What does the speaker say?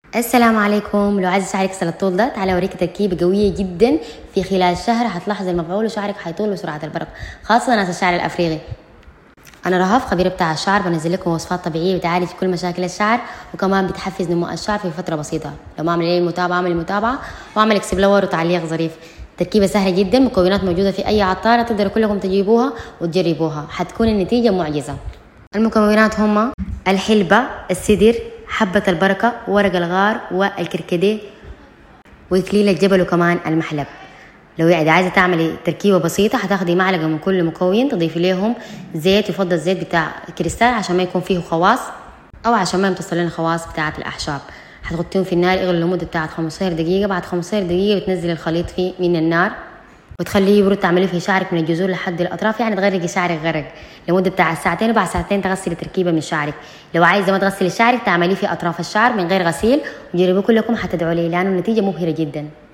السلام عليكم. لو عايز شعرك يصل الطول ده، تعالى اوريك تركيبه قويه جدا. في خلال شهر هتلاحظ المفعول وشعرك هيطول بسرعه البرق، خاصه ناس الشعر الافريقي. انا رهف خبير بتاع الشعر، بنزل لكم وصفات طبيعيه بتعالج كل مشاكل الشعر، وكمان بتحفز نمو الشعر في فتره بسيطه. لو ما عمل لي المتابعه اعمل المتابعه واعمل اكسبلور وتعليق ظريف. تركيبه سهله جدا، مكونات موجوده في اي عطاره، تقدروا كلكم تجيبوها وتجربوها، حتكون النتيجه معجزه. المكونات هما الحلبه، السدر، حبة البركة، ورق الغار، والكركديه، وإكليل الجبل، وكمان المحلب. لو عايزة تعملي تركيبة بسيطة، هتاخدي معلقة من كل مكون، تضيفي لهم زيت، يفضل زيت بتاع كريستال عشان ما يكون فيه خواص، أو عشان ما يمتص لنا الخواص بتاعة الأعشاب. هتغطيهم في النار يغلوا لمدة بتاعة 15 دقيقة. بعد 15 دقيقة بتنزلي الخليط فيه من النار وتخليه يبرد. تعمليه في شعرك من الجذور لحد الاطراف، يعني تغرقي شعرك غرق لمده بتاع ساعتين، وبعد ساعتين تغسلي تركيبه من شعرك. لو عايزه ما تغسلي شعرك، تعمليه في اطراف الشعر من غير غسيل، وجربوه كلكم حتدعوا لي لانه النتيجه مبهره جدا.